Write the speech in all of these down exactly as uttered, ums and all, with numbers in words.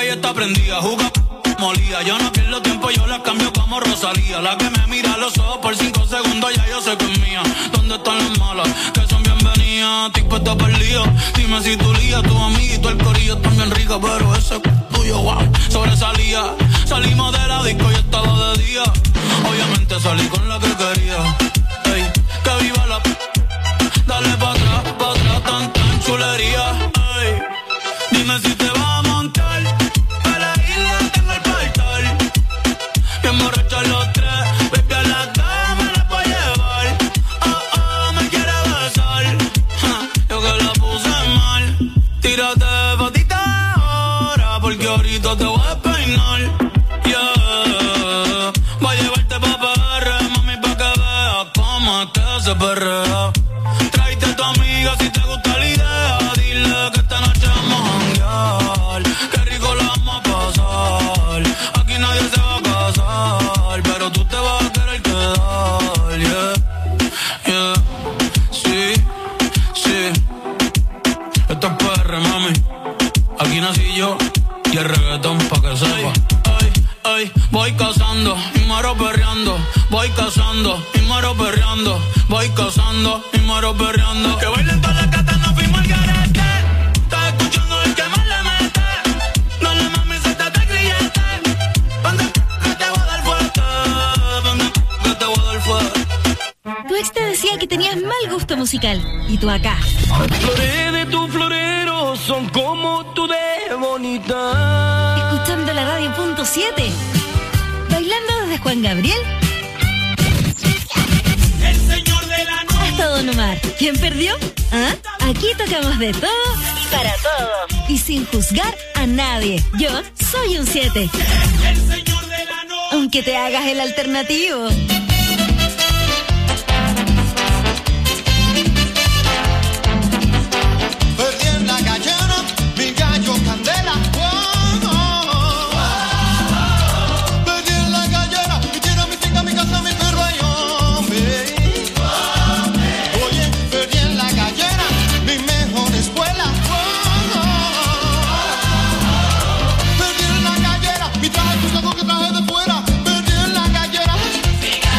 que ella está prendida, juga molía. Yo no pierdo tiempo, yo la cambio como Rosalía. La que me mira a los ojos por cinco segundos, ya yo sé que es mía. ¿Dónde están las malas? Que son bienvenidas. Tipo está perdido. Dime si tu lía, tu amiguito, el corillo están bien rica, pero ese tuyo, wow, sobresalía. Salimos de la disco y estaba de día. Obviamente salí con la que quería. Ey, que viva la... Dale pa' atrás, pa' atrás, tan, tan chulería. Ey, dime si te vas a montar. A la isla tengo el portal. Bien borrachos los tres. Baby, a la cama la puedo llevar. Oh, oh, me quiere besar. Ja, yo que la puse mal. Tírate patita ahora, porque ahorita te voy a despeinar. Yeah, voy a llevarte pa' P R, mami, pa' que veas cómo es que se perrea. Tráete a tu amiga si te gusta la idea. Dile que esta noche vamos a janguear. Qué rico la vamos a pasar. Aquí nadie se va a casar, pero tú te vas a querer quedar. Yeah, yeah, sí, sí. Esto es P R, mami. Aquí nací yo y el reggaetón pa' que sepa. Ay, ay, voy cazando y muero perreando. Voy cazando y muero perreando. Voy cazando y muero perreando. Que bailen todas las gatas, no fuimos al garete. Estás escuchando el que más le mete. Dale mami, suéltate el grillete. Vende que te voy a dar fuerte. Vende que te voy a dar fuerte. Tu ex te decía que tenías mal gusto musical. Y tú acá. Flores de tu florero son como tú de bonita. Escuchando la radio punto siete. Bailando desde Juan Gabriel hasta Don Omar. ¿Quién perdió? ¿Ah? Aquí tocamos de todo y para todos. Y sin juzgar a nadie. Yo soy un siete. Aunque te hagas el alternativo. Perdí en la gallera, mi gallo candela. Oh, oh, oh. Perdí en la gallera, mi tierra, mi finca, mi casa, mi perro y hombre. Oye, perdí en la gallera, mi mejor escuela. Oh, oh, oh. Perdí en la gallera, mi traje cruzado que traje de fuera. Perdí en la gallera.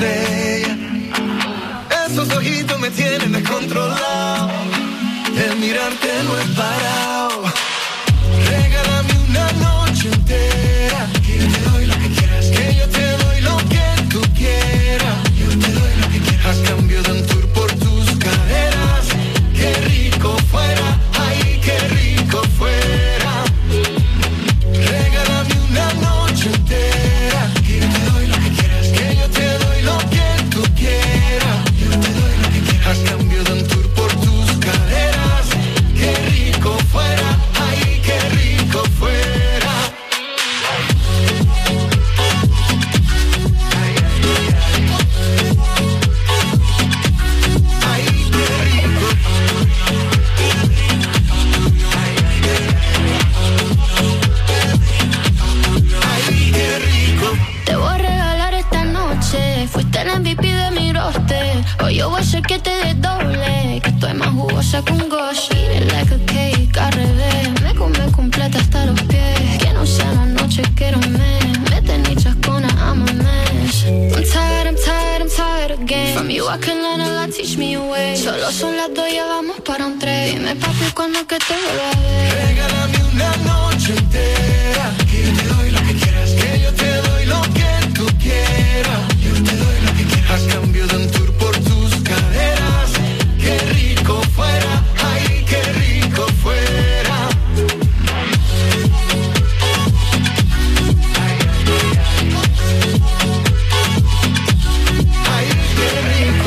estrella. Esos ojitos me tienen descontrolado. El mirarte no es parado. Regálame una noche entera. Que yo te doy lo que quieras. Que yo te doy lo que tú quieras. Yo te doy lo que quieras. A cambio de un tour por tus caderas. Qué rico fuera. Ay, qué rico fuera. Regálame una noche entera. Que yo te doy lo que quieras. Que yo te doy lo que tú quieras. Yo te doy lo que quieras. A cambio de un tour por tus caderas. Qué rico fuera. Ay, qué rico fuera. Ay, qué rico. Ay, qué rico. Te voy a regalar esta noche. Fuiste el M V P de mi roster. Hoy yo voy a hacer que te des doble. Que estoy más jugosa que un gosh. Eat it like a cake, al revés. Me come completa hasta los pies. Que no sea una noche, quiero un mes. Mete ni chascona, I'm a mess. I'm tired, I'm tired, I'm tired again. From you I can learn a lot, teach me a way. Solo son las dos, ya vamos para un tren. Dime papi, cuando que te vuelva a ver. Regálame una noche entera. Que yo te doy lo que quieras. Que yo te doy lo que tú quieras. Yo te doy lo que quieras. A cambio de un tour por tus caderas. Qué rico fuera. Ay, qué rico fuera. Ay, qué rico.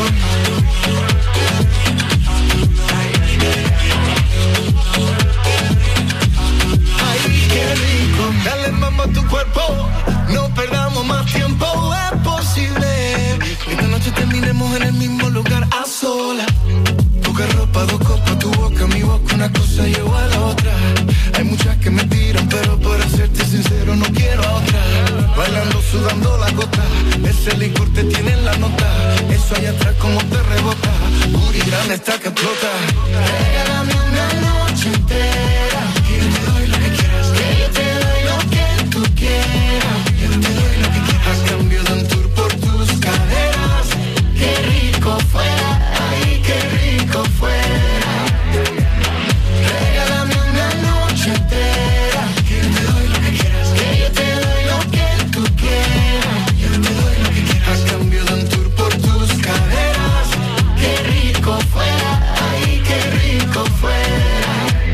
Ay, qué rico. Dale mambo a tu cuerpo. No perdamos más tiempo. Es posible que esta noche terminemos en el mismo lugar a solas. Poca ropa, dos copas, tu boca, mi boca, una cosa lleva a la otra. Hay muchas que me tiran, pero para serte sincero no quiero a otra. Bailando, sudando la gota, ese licor te tiene en la nota. Eso allá atrás como te rebota, puri grande está que explota. Regálame una noche entera, que yo te doy lo que quieras. Que yo te doy lo que tú quieras. Yo te doy lo que quieras. A cambio de un tour por tus caderas. Qué rico fuera, ay, qué rico fuera. Regálame una noche entera. Que yo te doy lo que quieras. Que yo te doy lo que tú quieras. Yo te doy lo que quieras. A cambio de un tour por tus caderas. Qué rico fuera, ay, qué rico fuera.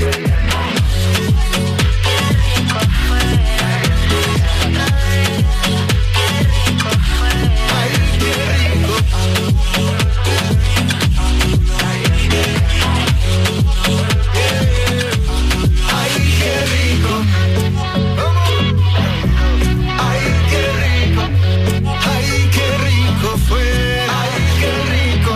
Ay, qué rico. Ay, qué rico. Ay, qué rico. Ay, qué rico fue. Ay, qué rico.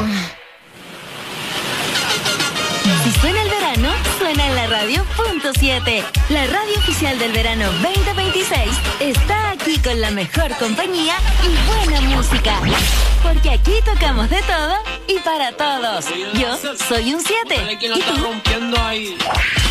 Si suena el verano, suena en la radio punto siete. La radio oficial del verano veinte veintiséis está aquí con la mejor compañía y buena música. Porque aquí tocamos de todo y para todos. Yo soy un siete. ¿Y tú? Rompiendo ahí.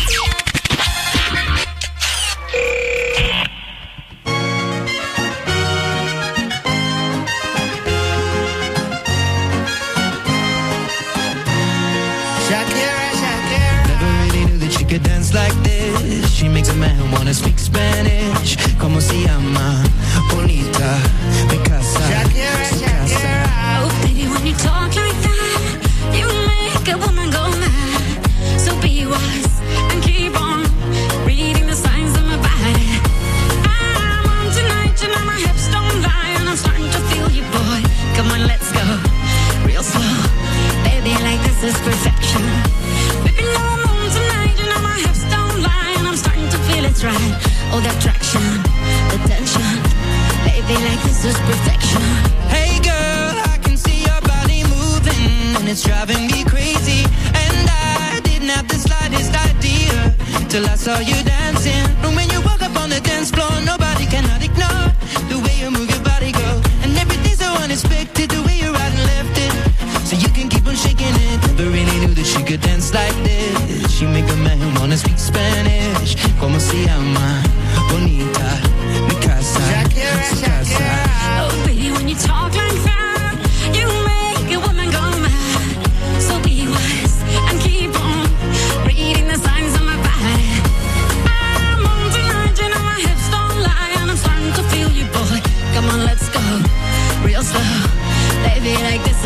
Shakira, Shakira. Never really knew that she could dance like this. She makes a man wanna speak Spanish. Como se llama? Bonita, mi casa. Shakira, Shakira. Oh, baby, when you talk like that, you make a woman go mad. So be wise and keep on reading the signs of my body. I'm on tonight, you know my hips don't lie, and I'm starting to feel you, boy. Come on, let's go real slow. Baby, like this is perfection. Baby, no, I'm on tonight, you know my hips don't lie, and I'm starting to feel it's right. Oh, the attraction, the tension. Baby, like this is perfection. Hey girl, I can see your body moving, and it's driving me crazy. And I didn't have the slightest idea till I saw you dancing. And when you walk up on the dance floor, nobody cannot ignore the way you move your body, girl. And everything's so unexpected, the way you right and left it, so you can keep on shaking it. Never really knew that she could dance like this. She make a man wanna speak Spanish. Como se llama? Bonita, mi casa. Shakira, Oh, baby, when you talk like that,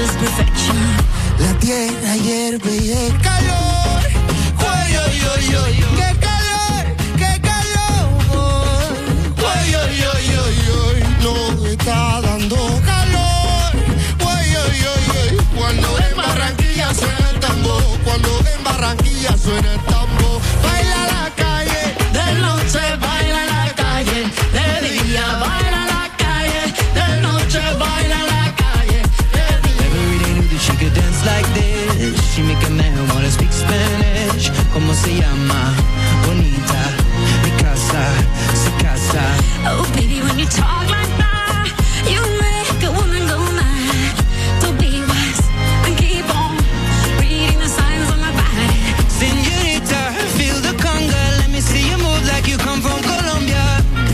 is perfection. La tierra hierve y el calor. Ay, ay, ay, ay, ay. ¡Qué calor! ¡Qué calor! Ay, ay, ay, ay, ay. No está dando calor. Ay, ay, ay, ay. Cuando en Barranquilla suena el tambor. Cuando en Barranquilla suena el tambor. Baila la calle. De noche baila en la calle, de día baila en la calle, de noche baila en la calle, de día. Every day knew that she could dance like this. She make a man wanna speak Spanish. ¿Cómo se llama? Bonita, mi casa, su casa. Oh baby, when you talk like that, you make a woman go mad. So be wise and keep on reading the signs on my body. Señorita, feel the conga. Let me see you move like you come from Colombia.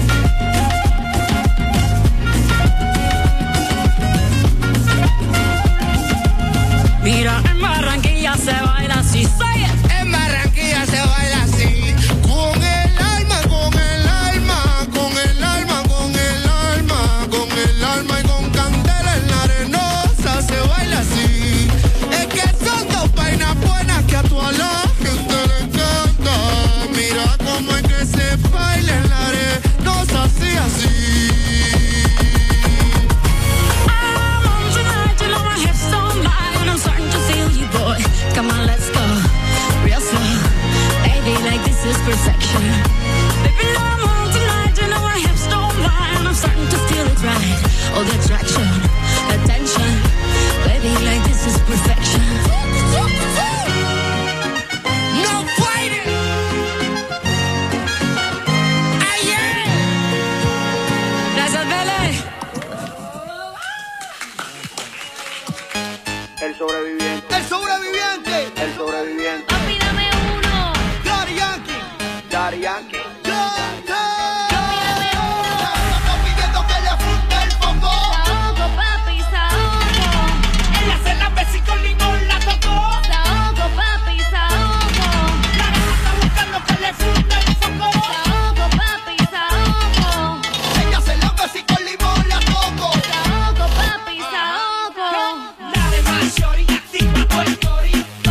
Mira, en Barranquilla se baila así, say it. En Barranquilla se baila así. Con el alma, con el alma, con el alma, con el alma, con el alma y con candela en la arenosa se baila así. Es que son dos vainas buenas que a toda la gente le encanta. Mira cómo es que se baila en la arenosa así, así. I'm on tonight, you know my hips don't lie, and I'm starting to feel you, boy. Come on, let's go, real slow. Baby, like this is perfection. Baby, I'm on tonight, you know my hips don't lie, and I'm starting to feel it right. All the attraction, attention. Baby, like this is perfection. No fighting. Ay, yeah. Gracias, Bele. El sobreviviente, El sobreviviente. el sobreviviente. Papi, dame uno. Daddy Yankee. Daddy Yankee. Estamos pidiendo que le funde el foco. Saoco, papi, saoco. En la cena Bessie con limón la tocó. Saoco, papi, saoco. La gata está buscando que le funde el foco. Saoco, papi, saoco. Ella se la Bessie con limón la tocó. Saoco, papi, saoco. La de más shorty, activa tu story.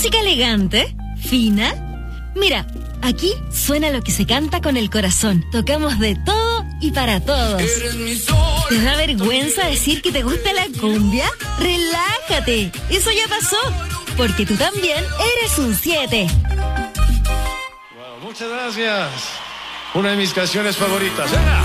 Música elegante, fina. Mira, aquí suena lo que se canta con el corazón. Tocamos de todo y para todos. ¿Te da vergüenza decir que te gusta la cumbia? Relájate, eso ya pasó, porque tú también eres un siete. Wow, muchas gracias. Una de mis canciones favoritas. ¡Venga!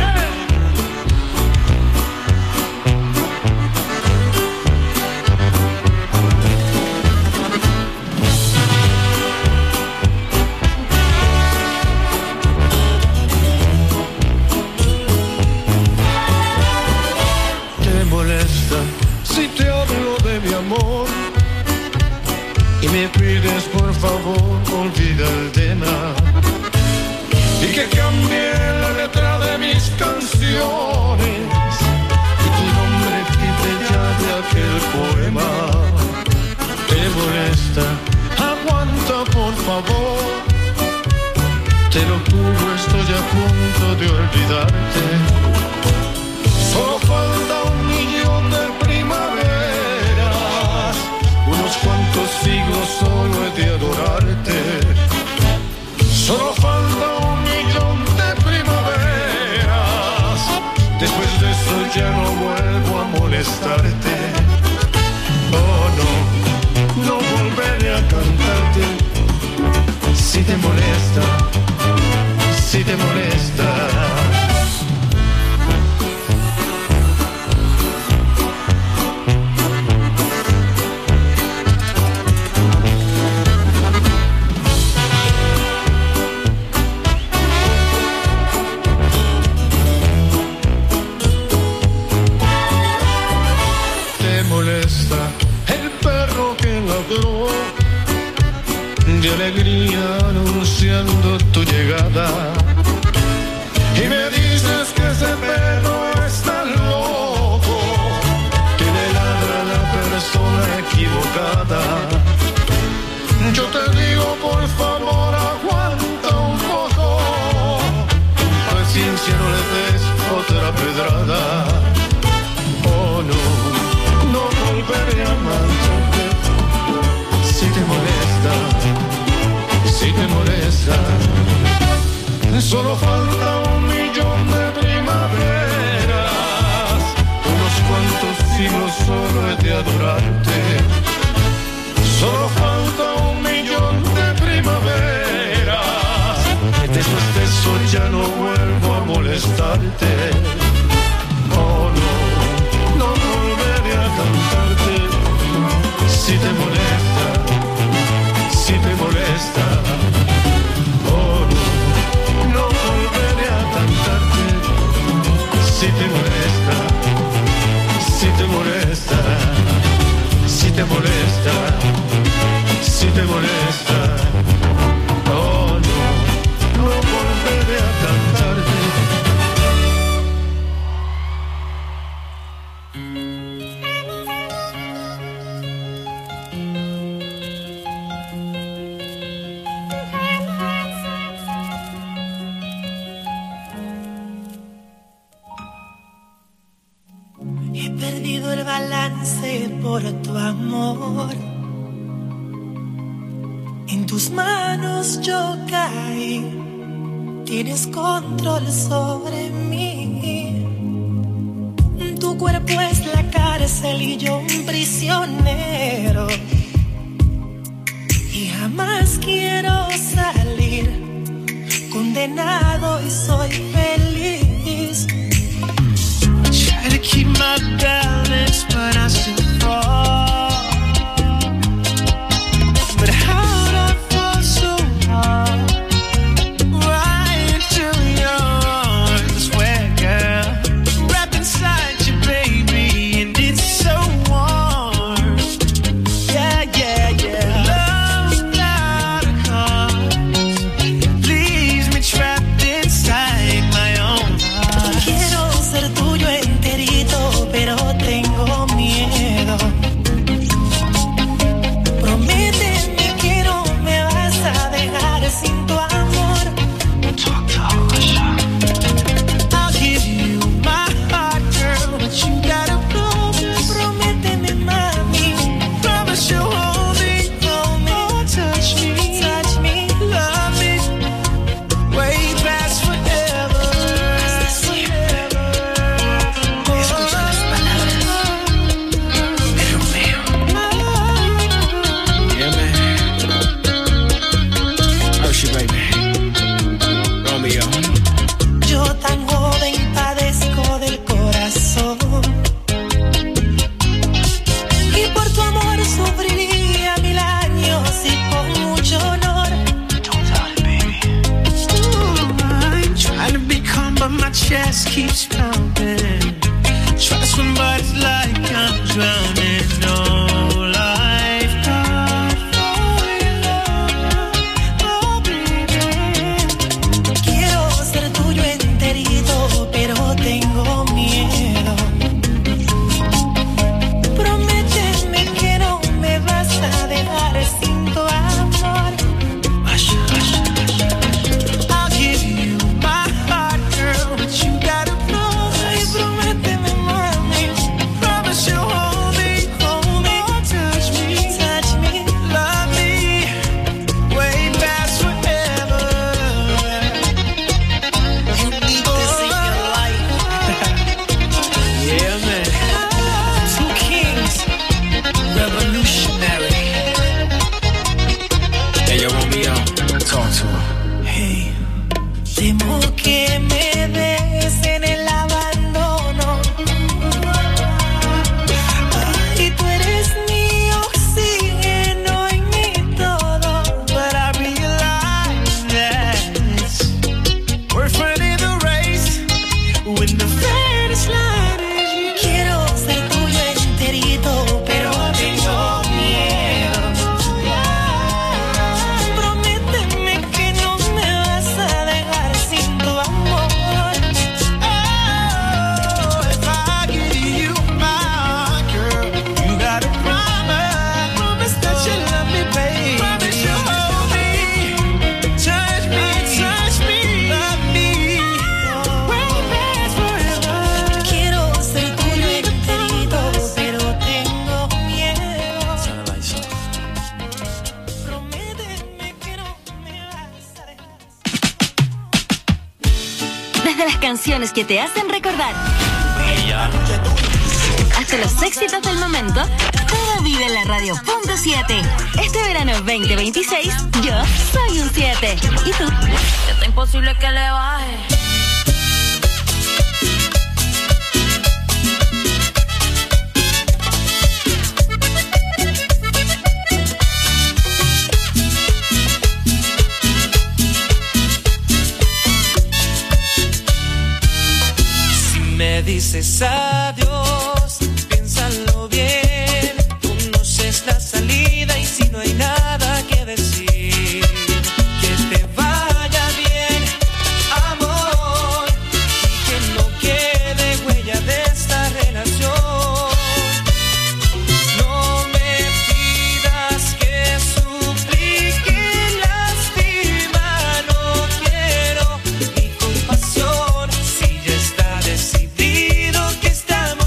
Si te hablo de mi amor y me pides por favor olvida el tema y que cambie la letra de mis canciones y tu nombre quite ya de aquel poema. ¿Te molesta? Aguanta por favor, te lo juro, estoy a punto de olvidarte. Solo falta un millón de primaveras, unos cuantos siglos solo he de adorarte. Solo falta un millón de primaveras, después de eso ya no vuelvo a molestarte. Oh no, no volveré a cantarte. Si te molesta, si te molesta. El perro que ladró de alegría anunciando tu llegada y me dices que ese perro está loco, que le ladra a la persona equivocada. Yo te digo por favor aguanta un poco, paciencia, no le des otra pedrada. Oh no, no volveré a amarte. Si te molesta, si te molesta, solo falta un millón de primaveras, unos cuantos siglos solo he de adorarte. Solo falta un millón de primaveras, después de eso ya no vuelvo a molestarte. Oh no, no volveré a cantarte. Si te molesta, si te molesta. Oh no, no volveré a cantarte. Si te molesta, si te molesta, si te molesta, si te molesta. Oh no, no volveré a cantarte. Por tu amor, en tus manos yo caí, tienes control sobre mí. Tu cuerpo es la cárcel y yo un prisionero, y jamás quiero salir, condenado y soy feliz. Try to keep my balance, but I still fall. But how'd I fall so hard? Right into your arms, where girl, wrapped inside you, baby, and it's so warm. Yeah, yeah, yeah. Love without a cause leaves me trapped inside my own heart. Quiero ser tuyo enterito, pero tengo miedo. but it's like I'm drowning. No lifeguard for your love, oh baby. Quiero ser tuyo enterito, pero tengo miedo. Prométeme que no me vas a dejar sin tu amor. I'll give you my heart, girl, but you gotta know. Ay, prométeme, mami. Promise you'll hold me, hold me, touch me, Touch me. love me, way past forever. You need this in your life. Yeah, man. Two kings. Revolutionary. Hey, yo, Romeo, talk to her. Hey. Temo que me des en el abandono. Ay, tú eres mi oxígeno y mi todo. But I realize that we're running the race when the finish line is you. Quiero ser tuyo enterito, pero tengo miedo. Prométeme que no me vas a dejar sin tu amor. Oh, if I give you my girl, you gotta promise, promise that you love me, baby. Promise you'll hold me, touch me, touch me, love me, way past forever. Quiero ser tuyo enterito, pero tengo miedo. Prométeme que no me vas a dejar. Desde las canciones que te hacen recordar hasta los éxitos del momento, todo vive en la radio punto siete. Este verano veinte veintiséis, yo soy un siete. ¿Y tú? Está imposible que le baje. Si me dices adiós, piénsalo bien. Conoces la salida y si no hay nada que decir, que te vaya bien, amor, y que no quede huella de esta relación. No me pidas que suplique, lastima, no quiero ni compasión. Si ya está decidido que esta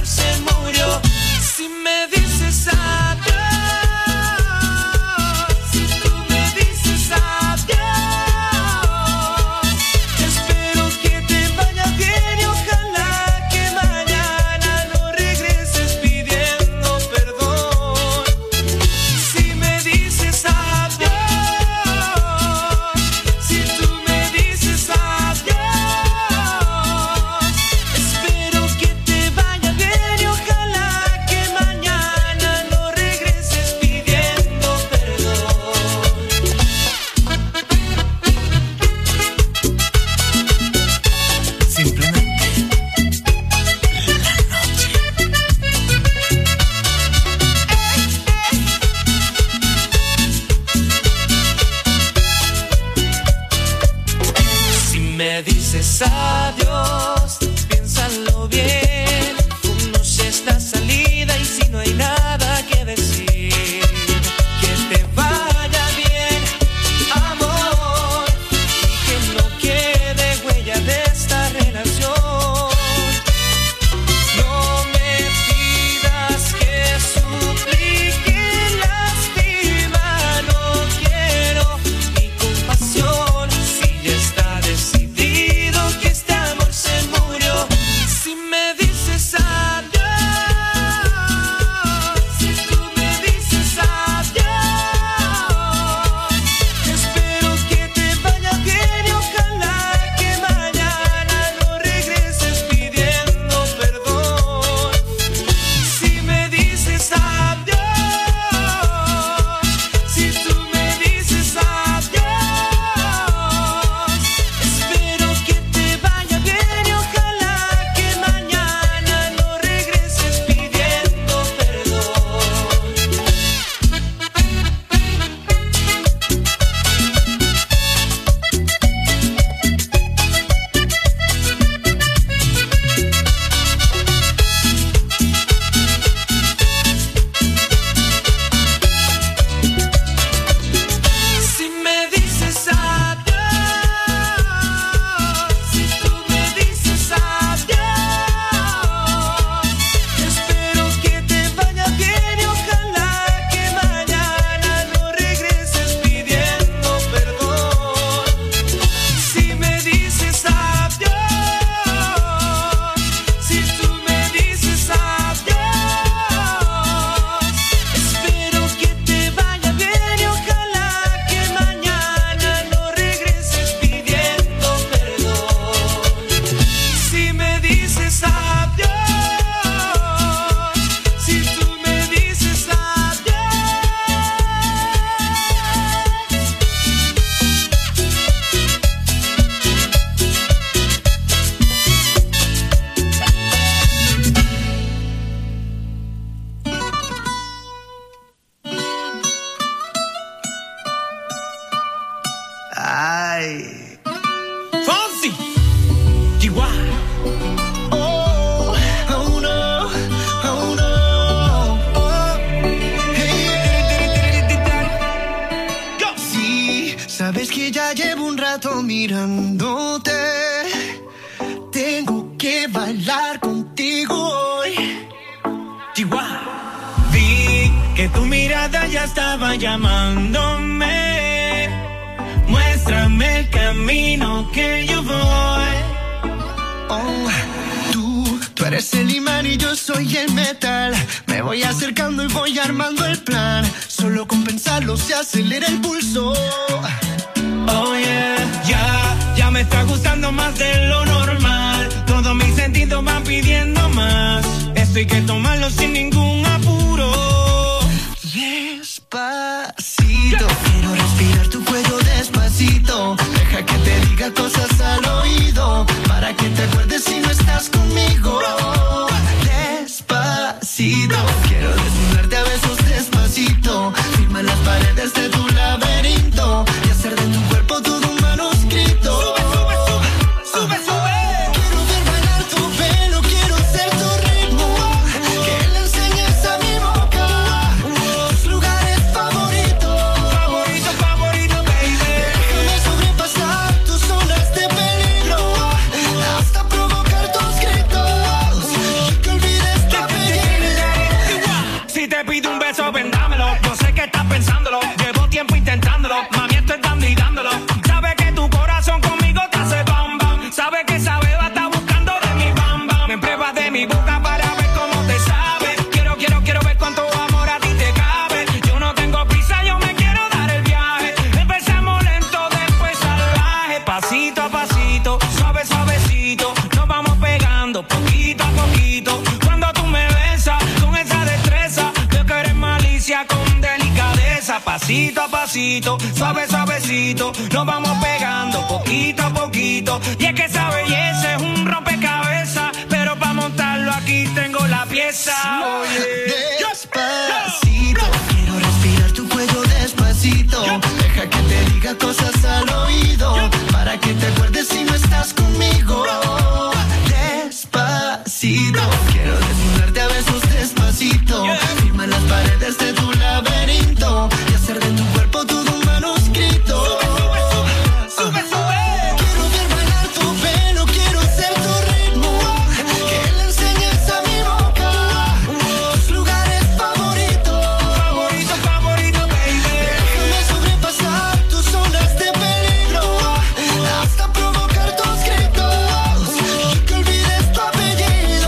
rato mirándote. Tengo que bailar contigo hoy. Chihuahua. Vi que tu mirada ya estaba llamándome. Muéstrame el camino que yo voy. Oh, tú, tú eres el imán y yo soy el metal. Me voy acercando y voy armando el plan. Solo con pensarlo se acelera el pulso. Oh yeah, ya, ya me está gustando más de lo normal. Todos mis sentidos van pidiendo más. Esto hay que tomarlo sin ningún apuro. Despacito, quiero respirar tu cuello despacito. Deja que te diga cosas al oído, para que te acuerdes si no estás conmigo. Despacito, quiero desnudarte a besos despacito. Firma las paredes de tu laberinto y hacer de tu cuerpo todo un manuscrito. Sube, sube, sube, sube, sube. Quiero ver bailar tu pelo, quiero ser tu ritmo. Que le enseñes a mi boca tus lugares favoritos. Favorito, favorito, baby. Déjame sobrepasar tus zonas de peligro hasta provocar tus gritos y que olvides tu apellido. Si te pido un beso, vendámelo. Yo sé que estás pensándolo. Llevo tiempo intentándolo. Mami, estoy dando y dándolo. Sabe que tu corazón conmigo te hace bam bam. Sabe que esa beba está buscando de mi bam bam. Me pruebas de mi boca para ver cómo te sabe. Quiero, quiero, quiero ver cuánto amor a ti te cabe. Yo no tengo prisa, yo me quiero dar el viaje. Empezamos lento, después salvaje. Pasito a pasito, suave, suavecito. Nos vamos pegando poquito a poquito. Cuando tú me besas con esa destreza, veo que eres malicia con delicadeza. Pasito a pasito, suave, suavecito. Nos vamos pegando poquito a poquito. Y es que esa belleza es un rompecabezas, pero para montarlo aquí tengo la pieza. Oye. Despacito, quiero respirar tu cuello despacito. Deja que te diga cosas al oído, para que te acuerdes si no estás conmigo. Despacito, quiero desnudarte a besos despacito. Firma las paredes de tu laberinto y hacer de tu cuerpo todo un manuscrito. Sube, sube, sube. Quiero ver bailar tu pelo, quiero ser tu ritmo. Que le enseñes a mi boca tus lugares favoritos. Favorito, favorito, baby. Déjame sobrepasar tus zonas de peligro hasta provocar tus gritos y que olvides tu apellido.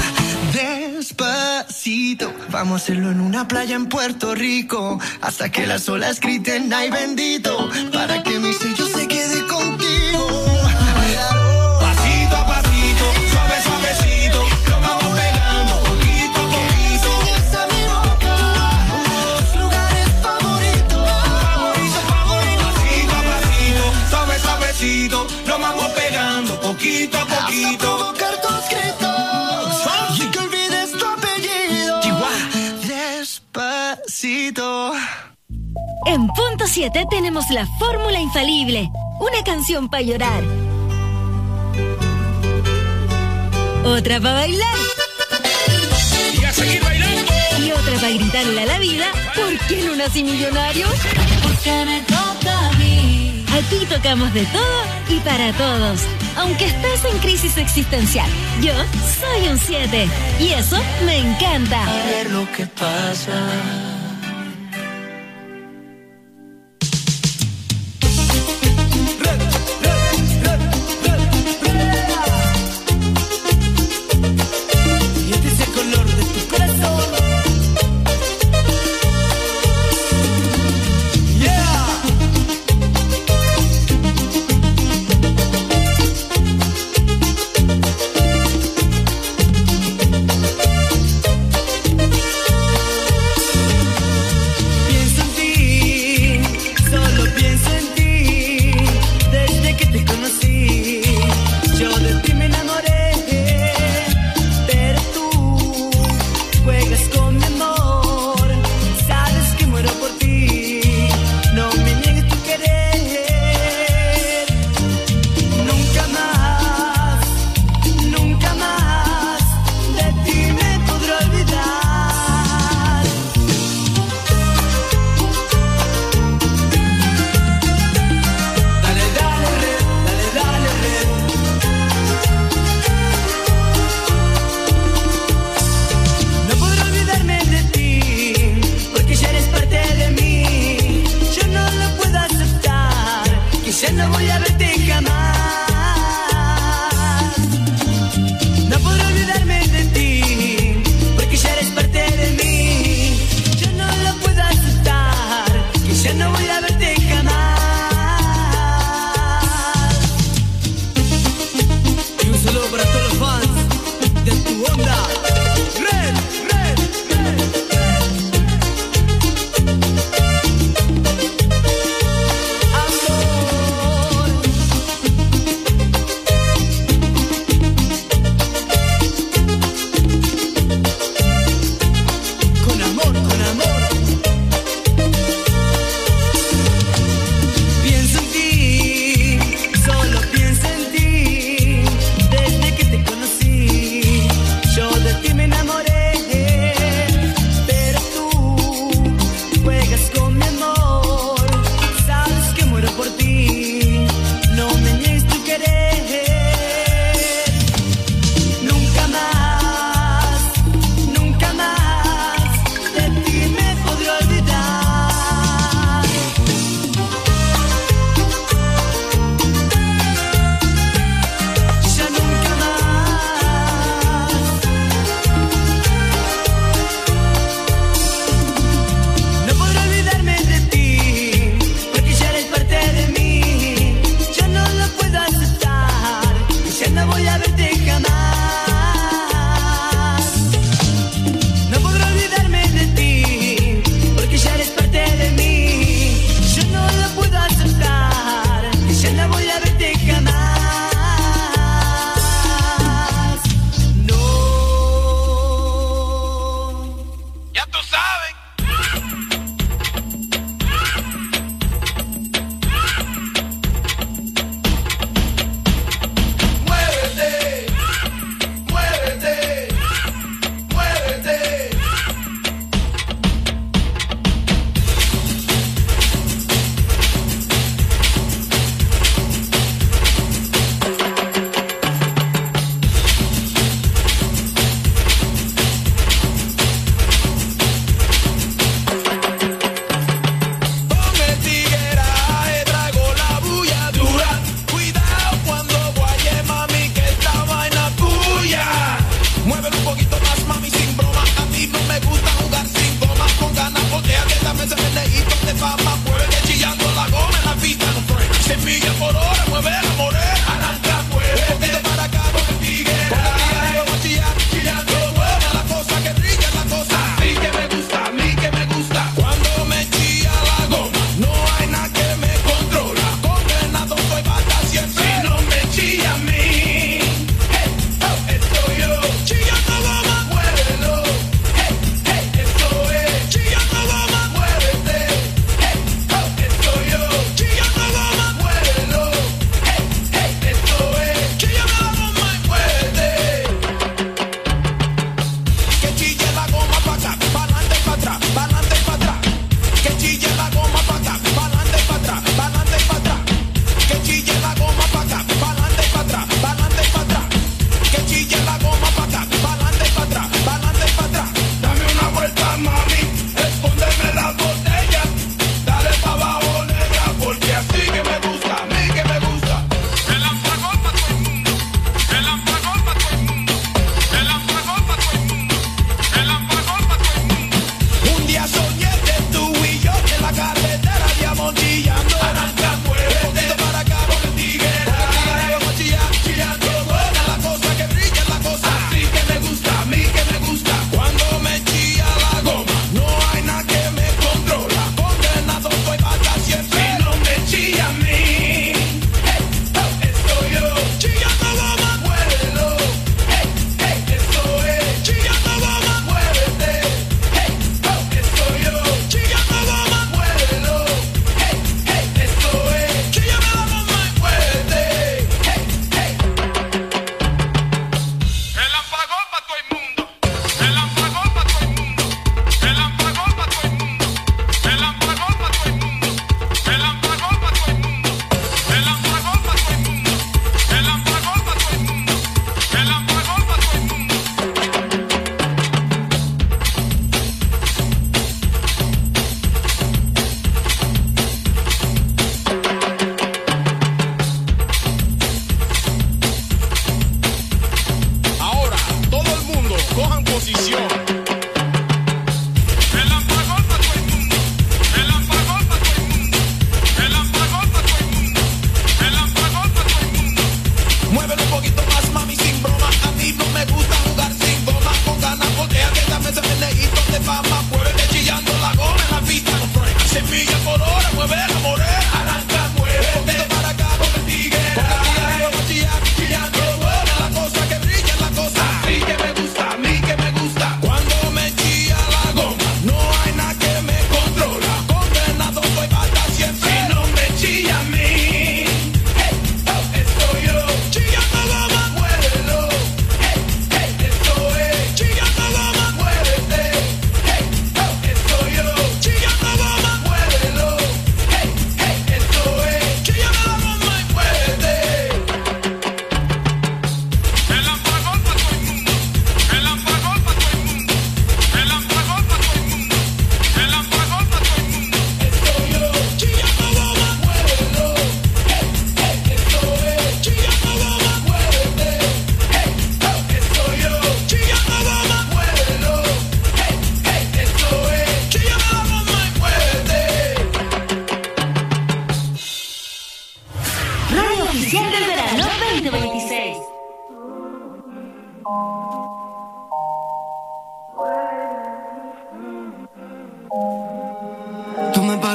Despacito, vamos a hacerlo en una playa en Puerto Rico, hasta que las olas griten ay bendito, para que mi sello se quede contigo. Pasito a pasito, suave, suavecito. Nos vamos pegando poquito a poquito. Enseñas a mi boca tus lugares favoritos. Favorito, favorito. Pasito a pasito, suave, suavecito. Nos vamos pegando poquito a Hasta poquito. provocar tus gritos y que olvides tu apellido. Despacito. En punto siete tenemos la fórmula infalible. Una canción para llorar. Otra para bailar. Y a seguir bailando. Y otra para gritarle a la vida. ¿Por qué no nací millonario? Porque me toca a mí. Aquí tocamos de todo y para todos. Aunque estés en crisis existencial, yo soy un siete. Y eso me encanta. A ver lo que pasa.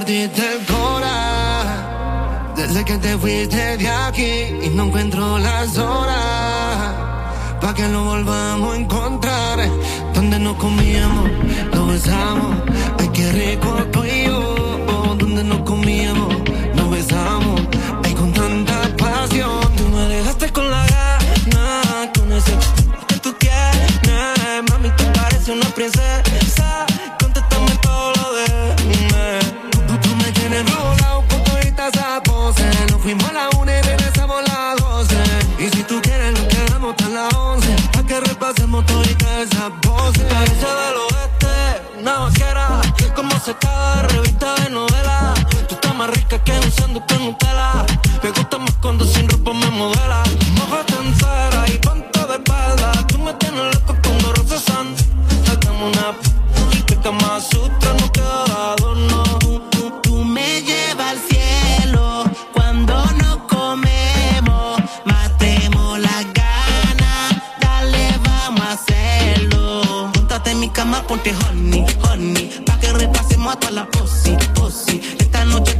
perdiste el cora. Desde que te fuiste de aquí y no encuentro las horas pa' que lo volvamos a encontrar. Donde nos comíamos, nos besamos. Ay, qué rico tú y yo. Donde nos comíamos, nos besamos. Ay, con tanta pasión. Tú me dejaste con la gana, con ese que tú tienes. Mami, tú pareces una princesa. Contéstame todo lo de me. Tú, tú me tienes rolado con toditas esas poses. Nos fuimos a la una y regresamos a las doce. Y si tú quieres lo quedamos hasta las once. Pa' que repasemos toditas esas voces. Parece del oeste, una vaquera. Como sacada de revista de novela. Tú estás más rica que un sándwich con Nutella. Me gusta más cuando sin ropa me modela. Mójate entera y ponte de espalda. Tú me tienes loco con dos rosas santas. Hagamos una p*** que Kama Sutra no queda adorno. Tú, tú, tú me llevas al cielo cuando nos comemos. Matemos las ganas, dale, vamos a hacerlo. Póntate en mi cama, ponte honey, honey, pa' que repasemos a toda la posi, posi. Esta noche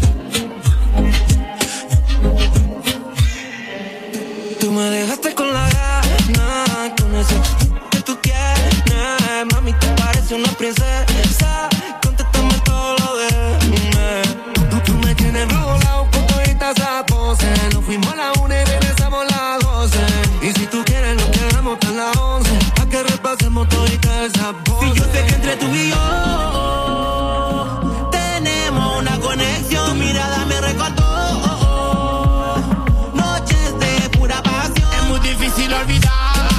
tú me dejaste con la gana, con ese que tú tienes. Mami, tú pareces una princesa. Contéstame todo lo de me. Tú, tú me tienes rolado con toditas esas poses. Nos fuimos a la una y regresamos a las doce. Y si tú quieres lo quedamos hasta las once. Pa' que repasemos toditas esas poses. Si yo sé que entre tú y yo tenemos una conexión. Tu mirada me recordó difícil olvidar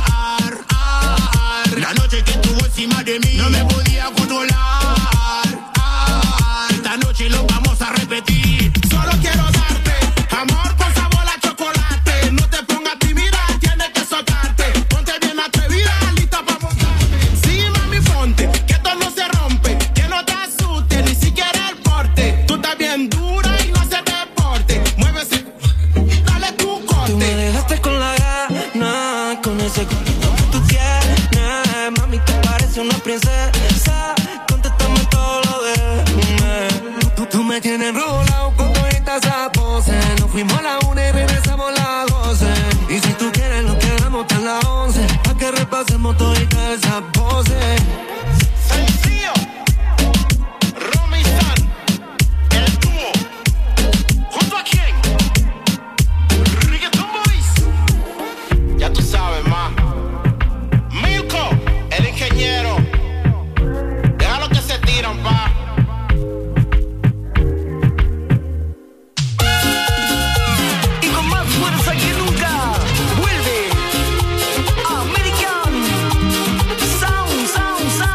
la noche que estuvo encima de mí. No me podía controlar. Esta noche lo vamos a repetir. Solo quiero darte amor con sabor a chocolate. No te pongas tímida, tienes que soltarte. Ponte bien atrevida, lista para montarte. Sí, mami, ponte, que esto no se rompe. Que no te asuste, ni siquiera el porte. Tú estás bien dura y no haces deporte. Muévese, dale tu corte. Tú me dejaste con la con ese que tú tienes. Mami, tú pareces una princesa. Contéstame todo lo de me. Tú, tú me tienes rolado con toditas esas poses. Nos fuimos a la una y regresamos a las doce. Y si tú quieres lo quedamos hasta las once. Pa' que repasemos toditas esas poses. Sencillo, Romy San, el dúo. ¿Junto a quién? Reggaeton Boys. Ya tú sabes, ma. Milko, el ingeniero. Déjalo que se tiran, pa. Y con más fuerza que nunca, vuelve American Sound, Sound, Sound.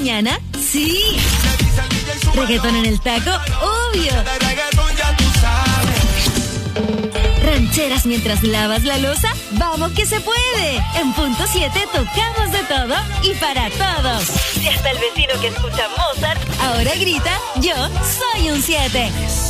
mañana? Sí. Reggaetón en el taco, obvio. Rancheras mientras lavas la loza, vamos que se puede. En punto siete tocamos de todo y para todos. Y hasta el vecino que escucha Mozart ahora grita, yo soy un siete.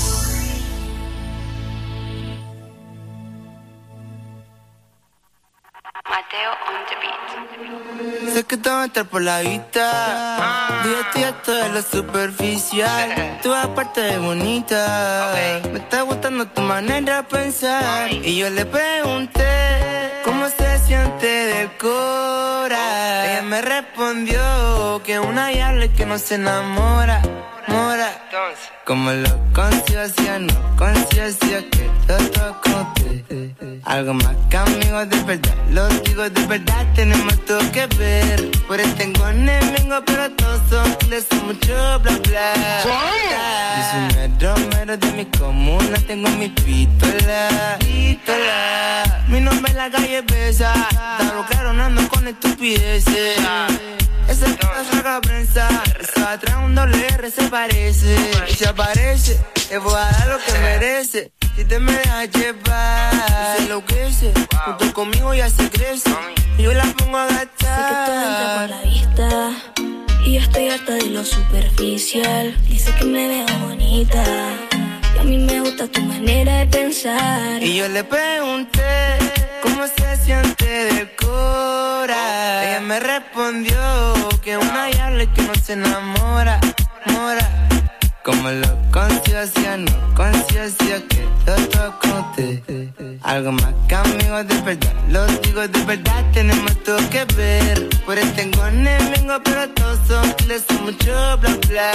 Mateo on the beat. Sé que te va a entrar por la vista. Día a día todo es lo superficial. Tú aparte de bonita. Me está gustando tu manera de pensar. Y yo le pregunté cómo se siente del cora. Ella me respondió que una diabla que no se enamora. Mora. Como lo conciencia, no conciencia que todo conté. Algo más que amigos de verdad, los digo de verdad, tenemos todo que ver. Por eso tengo enemigos, pero todos son les son mucho bla bla. Yo soy mero, mero de mi comuna, tengo mi pistola, pistola. Mi nombre en la calle pesa, está claro, no ando con estupideces. Esa es la saga prensa, esa atrás un doble R se parece. Y se aparece, te voy a dar lo que merece. Si te me dejas llevar, se enloquece. Junto conmigo ya se crece. Y yo la pongo a gastar. Sé que todo entra por la vista. Y yo estoy harta de lo superficial. Dice que me veo bonita. Y a mí me gusta tu manera de pensar. Y yo le pregunté cómo se siente del cora. Ella me respondió que una diabla que no se enamora, mora. Como lo conciencia, no conciencia que todo conté. Algo más que amigos de verdad, los digo de verdad, tenemos todo que ver. Por eso tengo enemigos, pero todos son les son mucho bla bla.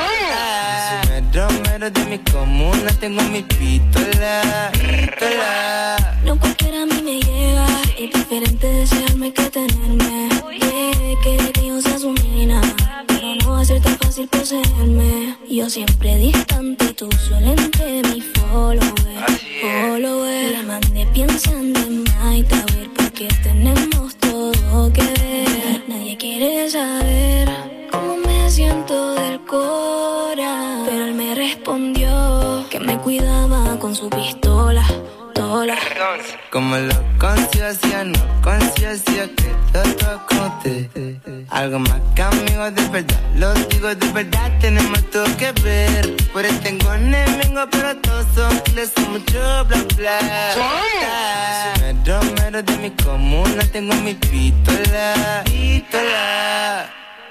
Soy mero, mero de mi comuna, tengo mi pistola, pistola. No cualquiera a mí me llega. Es diferente desearme que tenerme. Yeah, quiere que yo sea su nena, pero no va a ser tan fácil poseerme. Yo siempre distante y tú solo entre mi follower, follower. Le mandé pensando en night a ver porque tenemos todo que ver. Nadie quiere saber cómo me siento del cora, pero él me respondió que me cuidaba con su pistola. Como lo conciencia, no conciencia que todo conté. Algo más que amigos de verdad, los digo de verdad, tenemos todo que ver. Por eso tengo enemigos, pero todos son les son mucho bla bla. Soy mero, mero de mi comuna, tengo mi pistola, pistola.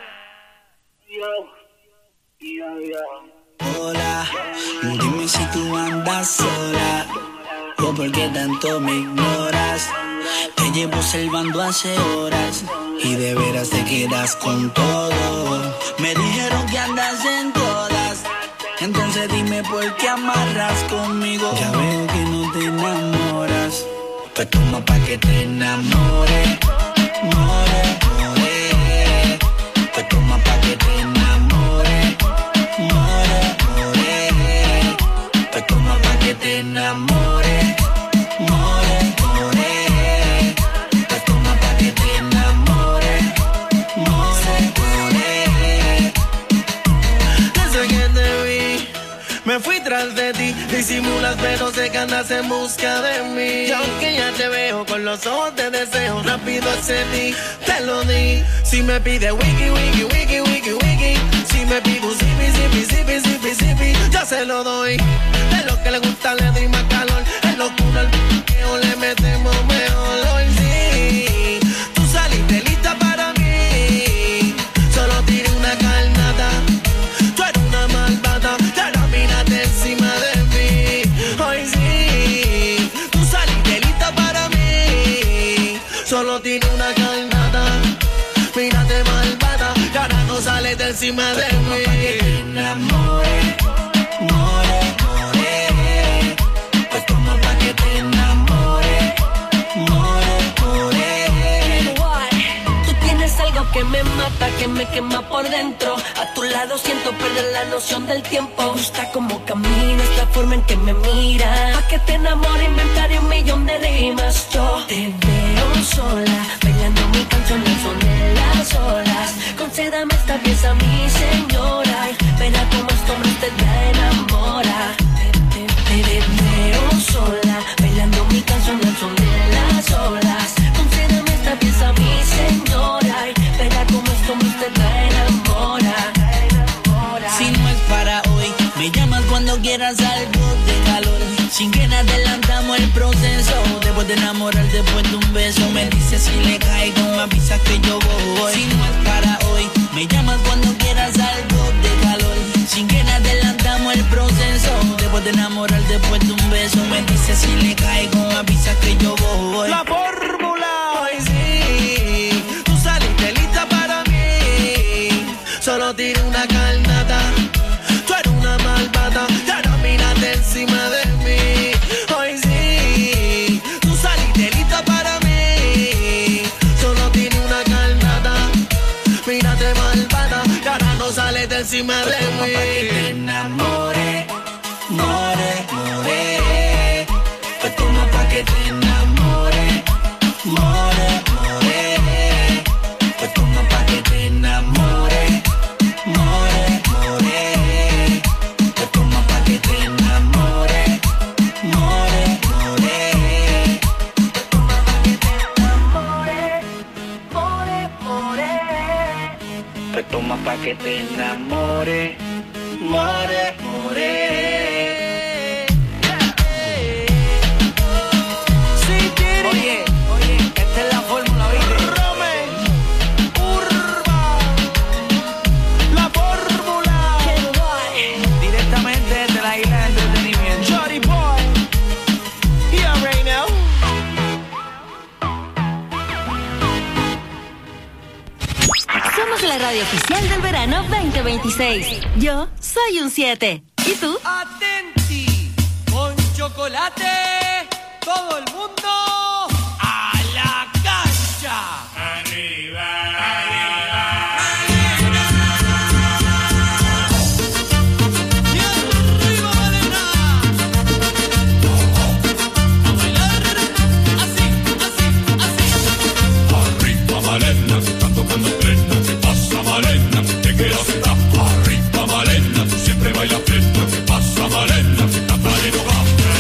Hola, dime si tú andas sola o por qué tanto me ignoras. Te llevo salvando hace horas y de veras te quedas con todo. Me dijeron que andas en todas, entonces dime por qué amarras conmigo. Ya veo que no te enamoras, pues toma pa' que te enamore, more, more. Pues toma pa' que te enamore, more, more. Pues toma pa' que te enamore, more, more. Pues toma pa' que te enamore, more, more. Desde que te vi, me fui tras de ti. Disimulas pero sé que andas en busca de mí. Y aunque ya te veo con los ojos de deseo, rápido accedí, te lo di. Si me pide wiki, wiki, wiki, wiki, wiki. Si me pide un zipi, zipi, zipi, zipi, zipi, ya se lo doy. De lo que le gusta le doy más calor. Es locura el p***eo, le metemos mejor. Hoy sí, tú saliste lista para mí. Solo tiré una carnada. Tú eres una malvada, y ahora mírate encima de mí. Hoy sí, tú saliste lista para mí. Solo tiré una carnada. Mírate malvada, y ahora no sales de encima de mí. Pa' que te enamore, more, more. Pues toma pa' que te enamore, more, more. Tú tienes algo que me mata, que me quema por dentro. A tu lado siento perder la noción del tiempo. Me gusta cómo caminas, la forma en que me miras. Pa' que te enamore inventaré un millón de rimas. Yo te veo sola, bailando mi canción al son de las olas. Concédame esta pieza quieras algo de calor. Sin que nada adelantamos el proceso. Después de enamorar, después de un beso, me dices si le caigo, me avisas que yo voy. Si no es para hoy, me llamas cuando quieras algo de calor. Sin que nada adelantamos el proceso. Después de enamorar, después de un beso, me dices si le caigo, me avisas que yo voy. La fórmula. Hoy sí, tú saliste lista para mí. Solo tiré una carnata, tú eres una malvada, y ahora mírate encima de mí. Hoy sí, tú saliste lista para mí. Solo tiré una carnata, mírate malvada, y ahora no sales de encima de mí. Que te enamore, more, more. Pues toma pa' que te enamore, more, more. Pues toma pa' que te enamore, more, more. Pues toma pa' que te enamore, more, more. Pues toma pa' que te enamore, more, more. Pues toma pa' que te enamore, more, more. Oye, oye, esta es la fórmula, ¿viste? Romen, Urba, la fórmula. Directamente desde la isla de entretenimiento. Johnny Boy, here right now. Somos la radio oficial del verano veinte veintiséis. Yo soy un siete. ¿Y tú? Atenti, con chocolate, todo el mundo a la cancha. Arriba, arriba. Y arriba, Malena. A bailar, así, así, así. Arriba, Malena, se están tocando plena. ¿Qué pasa, Malena? Te quedas sentada. Arriba, Malena, tú siempre bailas plena. ¿Qué pasa, Malena? Que estás tan enojada.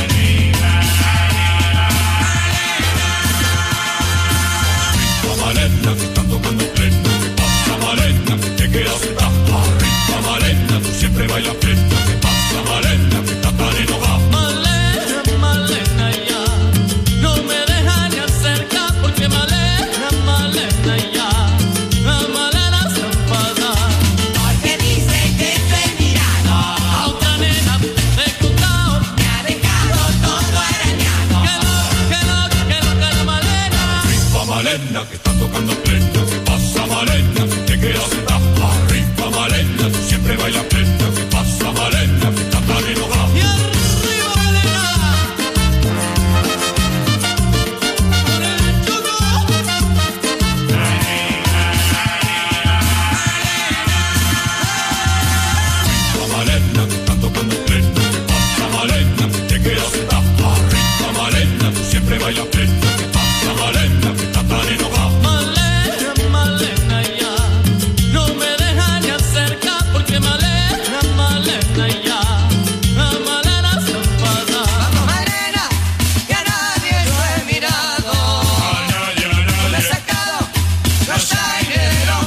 Malena, que están tocando plena. ¿Qué pasa, Malena? Te quedas sentada. Arriba, Malena, tú siempre bailas plena. ¿Qué pasa, Malena? Que estás tan enojada. Malena, Malena, ya no me deja ni acercar porque Malena, Malena, ya la Malena se enfada. Porque dice que estoy mirando a otra nena de Cutao. Me ha dejado todo arañado. Que no, que no, que no, que no, Malena. Arriba, Malena, que están tocando plena. ¿Qué pasa, Malena? Te quedas sentada. Arriba, Malena, tú siempre bailas plena. ¿Qué pasa, Malena? Que estás tan enojada. Y arriba, Malena. Con el chulo. Arriba, Malena, que están tocando plena. ¿Qué pasa, Malena? Te quedas sentada. Arriba, Malena, tú siempre bailas plena. ¿Qué pasa, Malena? Que estás tan enojada. Malena, Malena, ya no me deja ni acercar porque Malena, Malena, ya la Malena se enfada. Vamos, Malena, que a nadie lo he mirado. No me he sacado los aires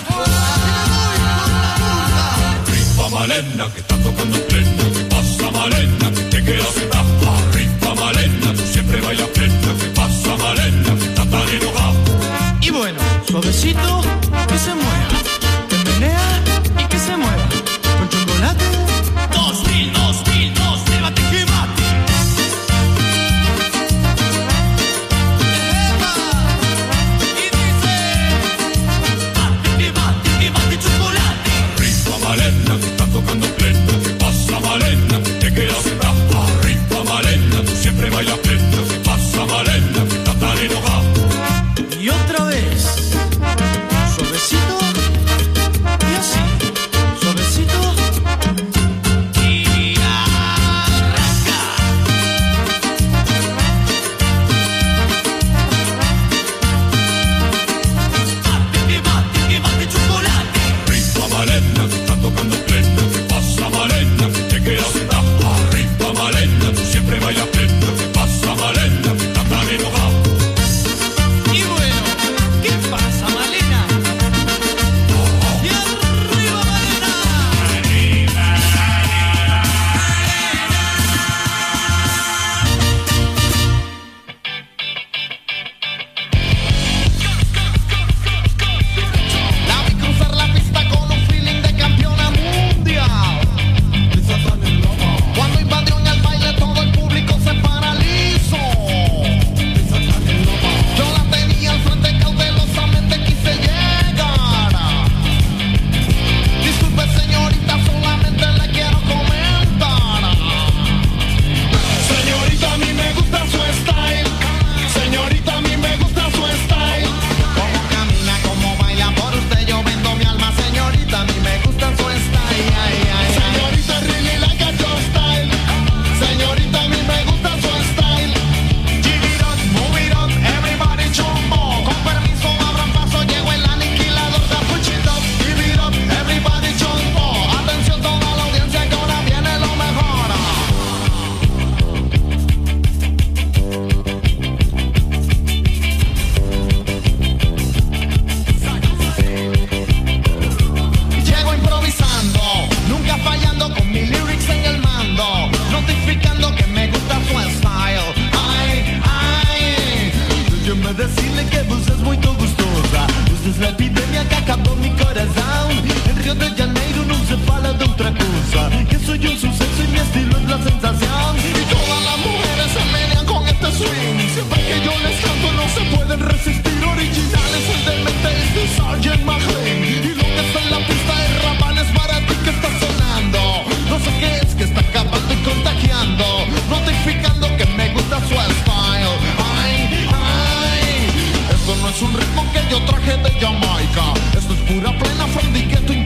Arriba, Malena, que están tocando plena. ¿Qué pasa, Malena? Te quedas sentada. Arriba, Malena, tú siempre bailas plena. ¿Qué pasa, Malena? Que estás tan enojada. Y bueno, suavecito, que se mueva. Que menea y que se mueva. Con chocolate. Dos mil, dos mil, dos, llévate que bate. Y dice, bate, que bate, que bate chocolate. Arriba, Malena, que están tocando plena. ¿Qué pasa, Malena? Te quedas sentada. Arriba, Malena, tú siempre bailas plena. ¿Qué pasa, Malena? Que estás tan enojada. Y otra vez, suavecito y así, suavecito y es la epidemia que acabó mi corazón. En Río de Janeiro no se fala de otra cosa, que soy un suceso y mi estilo es la sensación. Y todas las mujeres se menean con este swing. Siempre que yo les canto no se pueden resistir. Originales, el demente es de Sergeant McLean. Y lo que está en la pista de Rabanes para ti que está sonando. No sé qué es que está acabando y contagiando, notificando que me gusta su style. Ay, ay, esto no es un ritmo que yo traje de Jamaica. Esto es pura plena from the ghetto.